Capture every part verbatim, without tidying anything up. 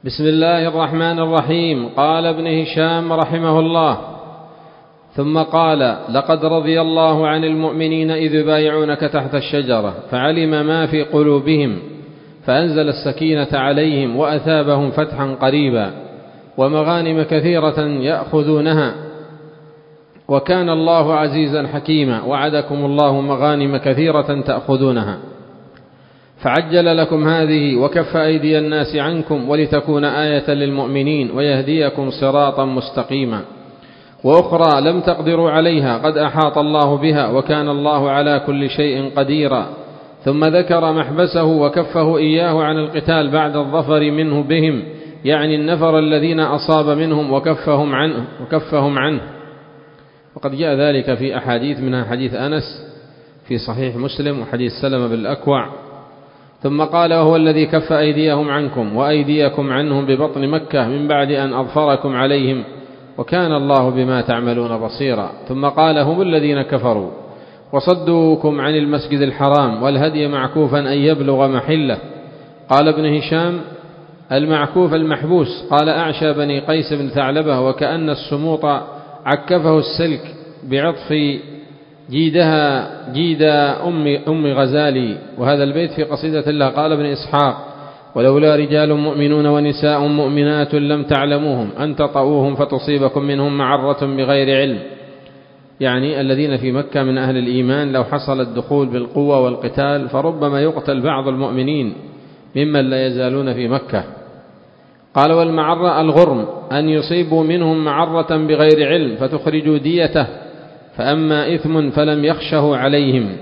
بسم الله الرحمن الرحيم. قال ابن هشام رحمه الله: ثم قال: لقد رضي الله عن المؤمنين إذ يبايعونك تحت الشجرة فعلم ما في قلوبهم فأنزل السكينة عليهم وأثابهم فتحا قريبا ومغانم كثيرة يأخذونها وكان الله عزيزا حكيما. وعدكم الله مغانم كثيرة تأخذونها فعجل لكم هذه وكف أيدي الناس عنكم ولتكون آية للمؤمنين ويهديكم صراطا مستقيما. وأخرى لم تقدروا عليها قد أحاط الله بها وكان الله على كل شيء قديرا. ثم ذكر محبسه وكفه إياه عن القتال بعد الظفر منه بهم، يعني النفر الذين أصاب منهم وكفهم عنه, وكفهم عنه. وقد جاء ذلك في أحاديث، منها حديث أنس في صحيح مسلم وحديث سلمة بالأكوع. ثم قال: وهو الذي كف أيديهم عنكم وأيديكم عنهم ببطن مكة من بعد أن أظفركم عليهم وكان الله بما تعملون بصيرا. ثم قال: هم الذين كفروا وصدوكم عن المسجد الحرام والهدي معكوفا أن يبلغ محله. قال ابن هشام: المعكوف المحبوس. قال أعشى بني قيس بن ثعلبة: وكأن السموط عكفه السلك بعطف جيدها جيد أم, أم غزالي. وهذا البيت في قصيدة الله. قال ابن إسحاق: ولولا رجال مؤمنون ونساء مؤمنات لم تعلموهم أن تطؤوهم فتصيبكم منهم معرة بغير علم، يعني الذين في مكة من أهل الإيمان لو حصل الدخول بالقوة والقتال فربما يقتل بعض المؤمنين ممن لا يزالون في مكة. قال: والمعرة الغرم، أن يصيبوا منهم معرة بغير علم فتخرجوا ديته، فأما إثم فلم يخشه عليهم.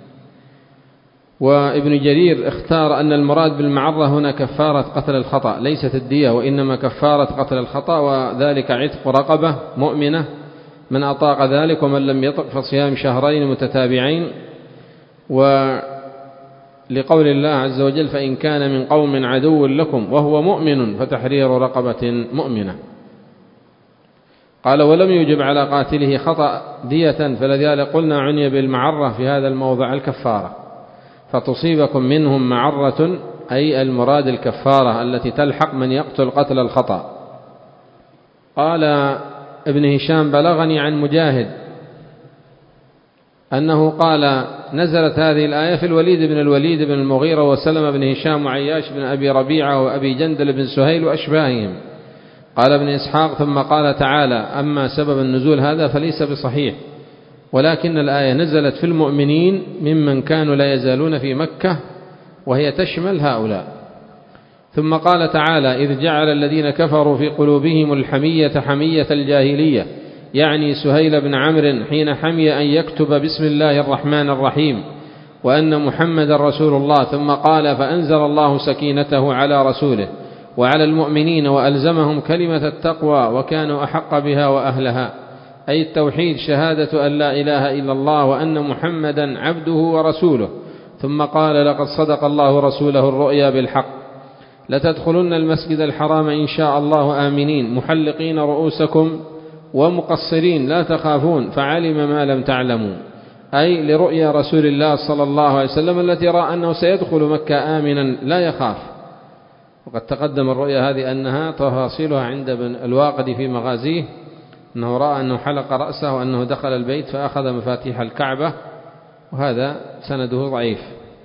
وابن جرير اختار أن المراد بالمعرة هنا كفارة قتل الخطأ ليست الدية، وإنما كفارة قتل الخطأ، وذلك عتق رقبة مؤمنة من أطاق ذلك، ومن لم يطق فصيام شهرين متتابعين. ولقول الله عز وجل: فإن كان من قوم عدو لكم وهو مؤمن فتحرير رقبة مؤمنة. قال: ولم يجب على قاتله خطأ دية، فلذلك قلنا عني بالمعرة في هذا الموضع الكفارة، فتصيبكم منهم معرة، أي المراد الكفارة التي تلحق من يقتل قتل الخطأ. قال ابن هشام: بلغني عن مجاهد أنه قال: نزلت هذه الآية في الوليد بن الوليد بن المغيرة وسلم بن هشام وعياش بن أبي ربيعة وأبي جندل بن سهيل وأشباههم. قال ابن إسحاق: ثم قال تعالى: أما سبب النزول هذا فليس بصحيح، ولكن الآية نزلت في المؤمنين ممن كانوا لا يزالون في مكة، وهي تشمل هؤلاء. ثم قال تعالى: إذ جعل الذين كفروا في قلوبهم الحمية حمية الجاهلية، يعني سهيل بن عمرو حين حمي أن يكتب بسم الله الرحمن الرحيم وأن محمد رسول الله. ثم قال: فأنزل الله سكينته على رسوله وعلى المؤمنين وألزمهم كلمة التقوى وكانوا أحق بها وأهلها، أي التوحيد، شهادة أن لا إله إلا الله وأن محمدا عبده ورسوله. ثم قال: لقد صدق الله رسوله الرؤيا بالحق، لتدخلن المسجد الحرام إن شاء الله آمنين محلقين رؤوسكم ومقصرين لا تخافون فعلم ما لم تعلموا، أي لرؤيا رسول الله صلى الله عليه وسلم التي رأى أنه سيدخل مكة آمنا لا يخاف. وقد تقدم الرؤيا هذه أنها تفاصيلها عند ابن الواقدي في مغازيه، أنه رأى أنه حلق رأسه وأنه دخل البيت فأخذ مفاتيح الكعبة، وهذا سنده ضعيف.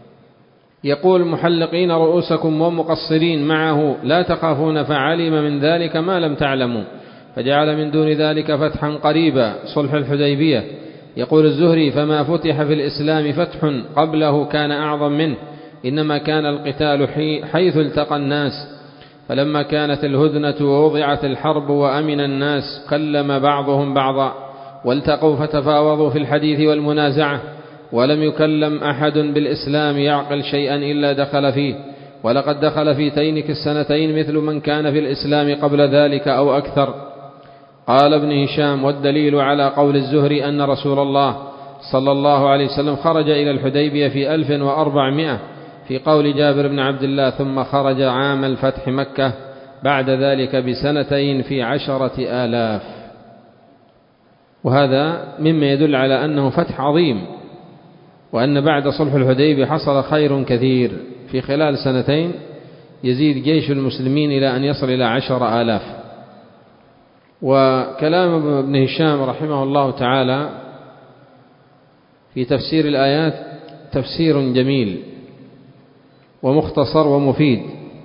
يقول: محلقين رؤوسكم ومقصرين معه لا تخافون فعلم من ذلك ما لم تعلموا فجعل من دون ذلك فتحا قريبا، صلح الحديبية. يقول الزهري: فما فتح في الإسلام فتح قبله كان أعظم منه، إنما كان القتال حيث التقى الناس، فلما كانت الهدنة ووضعت الحرب وأمن الناس كلم بعضهم بعضا والتقوا فتفاوضوا في الحديث والمنازعة، ولم يكلم أحد بالإسلام يعقل شيئا إلا دخل فيه، ولقد دخل في تينك السنتين مثل من كان في الإسلام قبل ذلك أو أكثر. قال ابن هشام: والدليل على قول الزهري أن رسول الله صلى الله عليه وسلم خرج إلى الحديبية في ألف وأربعمائة، في قول جابر بن عبد الله: ثم خرج عام الفتح مكة بعد ذلك بسنتين في عشرة آلاف. وهذا مما يدل على أنه فتح عظيم، وأن بعد صلح الحديبية حصل خير كثير في خلال سنتين. يزيد جيش المسلمين إلى أن يصل إلى عشر آلاف. وكلام ابن هشام رحمه الله تعالى في تفسير الآيات تفسير جميل ومختصر ومفيد،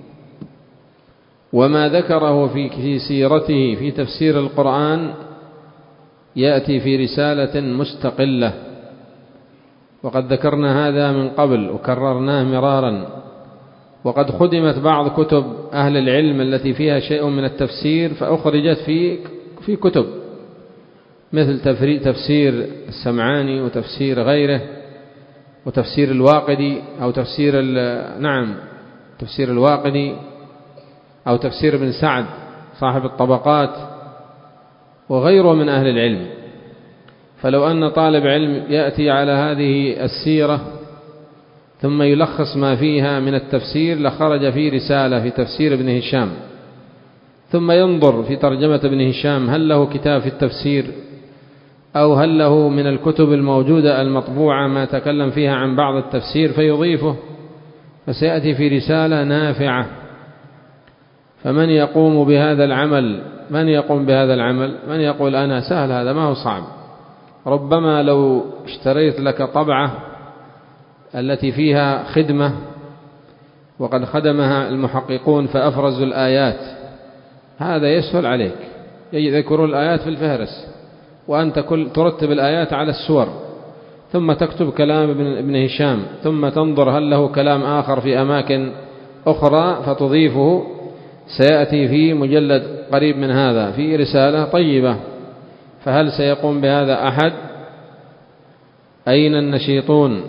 وما ذكره في سيرته في تفسير القرآن يأتي في رسالة مستقلة، وقد ذكرنا هذا من قبل وكررناه مرارا. وقد خدمت بعض كتب أهل العلم التي فيها شيء من التفسير فأخرجت في في كتب، مثل تفسير السمعاني وتفسير غيره وتفسير الواقدي أو تفسير نعم تفسير الواقدي أو تفسير ابن سعد صاحب الطبقات وغيره من أهل العلم. فلو أن طالب علم يأتي على هذه السيرة ثم يلخص ما فيها من التفسير لخرج في رسالة في تفسير ابن هشام، ثم ينظر في ترجمة ابن هشام هل له كتاب في التفسير أو هل له من الكتب الموجودة المطبوعة ما تكلم فيها عن بعض التفسير فيضيفه، فسيأتي في رسالة نافعة. فمن يقوم بهذا العمل من يقوم بهذا العمل من يقول أنا سهل، هذا ما هو صعب. ربما لو اشتريت لك طبعة التي فيها خدمة وقد خدمها المحققون فأفرزوا الآيات، هذا يسهل عليك، يذكروا الآيات في الفهرس وأنت كل ترتب الآيات على السور، ثم تكتب كلام ابن هشام، ثم تنظر هل له كلام آخر في أماكن أخرى فتضيفه. سيأتي في مجلد قريب من هذا في رسالة طيبة. فهل سيقوم بهذا أحد؟ أين النشيطون؟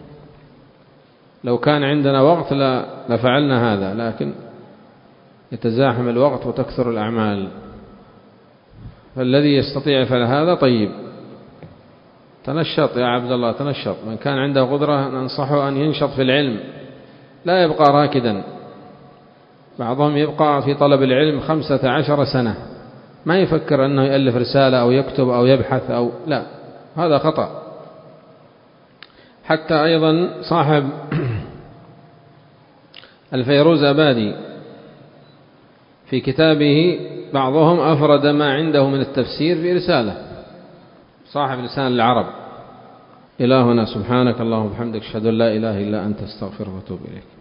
لو كان عندنا وقت لفعلنا هذا، لكن يتزاحم الوقت وتكثر الأعمال. فالذي يستطيع فعل هذا طيب، تنشط يا عبد الله، تنشط. من كان عنده قدرة ننصحه أن ينشط في العلم، لا يبقى راكدا. بعضهم يبقى في طلب العلم خمسة عشر سنة ما يفكر أنه يألف رسالة أو يكتب أو يبحث أو لا، هذا خطأ. حتى أيضا صاحب الفيروز أبادي في كتابه بعضهم أفرد ما عنده من التفسير في رسالة، صاحب لسان العرب. إلهنا سبحانك اللهم وبحمدك أشهد أن لا إله إلا أنت استغفرك وأتوب إليك.